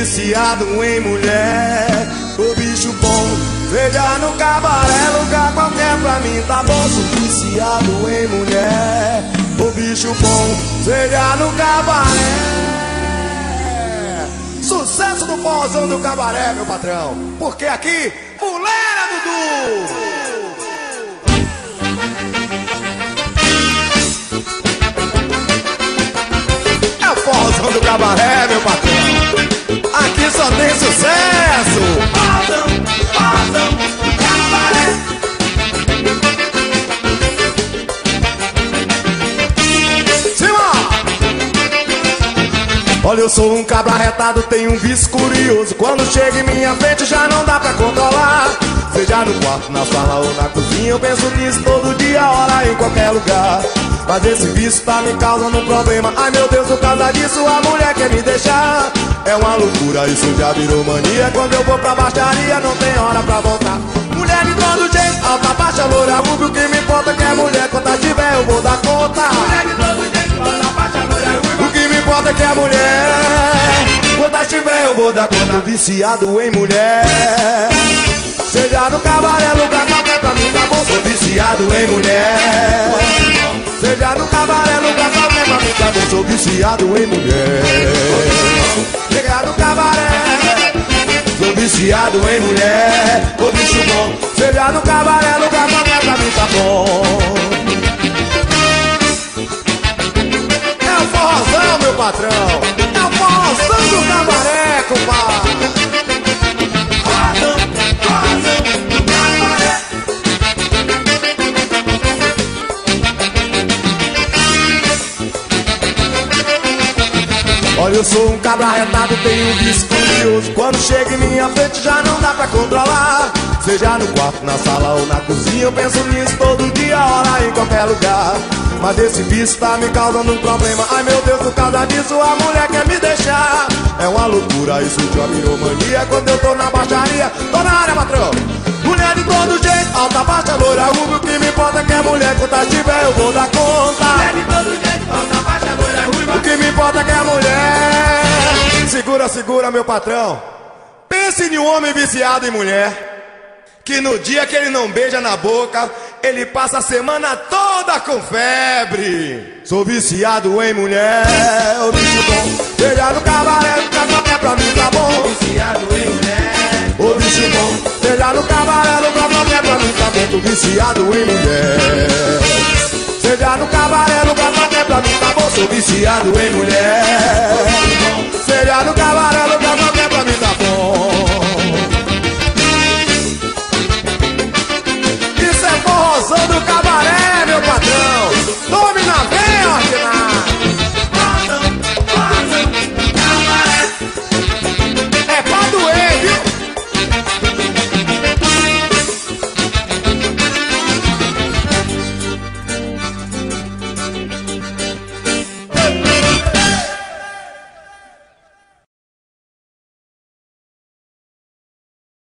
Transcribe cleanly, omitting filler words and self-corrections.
viciado em mulher. Sou bicho bom, seja no cabaré, lugar qualquer pra mim tá bom. Sou viciado em mulher. Sou bicho bom, seja no cabaré. Sucesso do forrozão do cabaré, meu patrão. Porque aqui, Fuleira Dudu. É o forrozão do cabaré, meu patrão. Aqui só tem sucesso. Forrozão do cabaré. Olha, eu sou um cabra retado, tenho um vício curioso. Quando chega em minha frente já não dá pra controlar. Seja no quarto, na sala ou na cozinha, eu penso nisso todo dia, hora, em qualquer lugar. Mas esse vício tá me causando um problema. Ai meu Deus, por causa disso a mulher quer me deixar. É uma loucura, isso já virou mania. Quando eu vou pra baixaria não tem hora pra voltar. Mulher de todo jeito, alta, baixa, loura, rubro. O que me importa é que é mulher, quando tiver eu vou dar conta. Mulher de todo jeito, alta, baixa, loura, rubro. O que me importa é que é mulher, quando tiver eu vou dar conta. Viciado em mulher. Seja no cabaré, lugar qualquer pra mim tá bom. Sou viciado em mulher. Seja no cabaré, lugar qualquer pra mim tá bom. Sou viciado em mulher. Seja no cabaré, sou viciado em mulher. Ô bicho bom, seja no cabaré, lugar qualquer pra mim tá bom. É o forrozão, meu patrão. É o forrozão do cabaré, compadre. Olha, eu sou um cabra retado, tenho um vício curioso. Quando chega em minha frente já não dá pra controlar. Seja no quarto, na sala ou na cozinha, eu penso nisso todo dia, hora, em qualquer lugar. Mas esse vício tá me causando um problema. Ai meu Deus, por causa disso a mulher quer me deixar. É uma loucura, isso já virou mania. Quando eu tô na baixaria, tô na área, patrão. Mulher de todo jeito, alta, baixa, loura, rubro. O que me importa é que é mulher, quando tiver eu vou dar conta. Mulher de todo jeito, alta, baixa, loura, rubro. O que me importa é que é mulher. Segura, segura, meu patrão. Pense em um homem viciado em mulher, que no dia que ele não beija na boca, ele passa a semana toda com febre. Sou viciado em mulher. Ô bicho bom, seja no cabaré, qualquer pra mim tá bom. Sou viciado em mulher. Ô bicho bom, seja no cabaré, qualquer pra mim tá bom. Tô viciado em mulher. Seja no cabaré, qualquer pra mim tá bom. Sou viciado em mulher.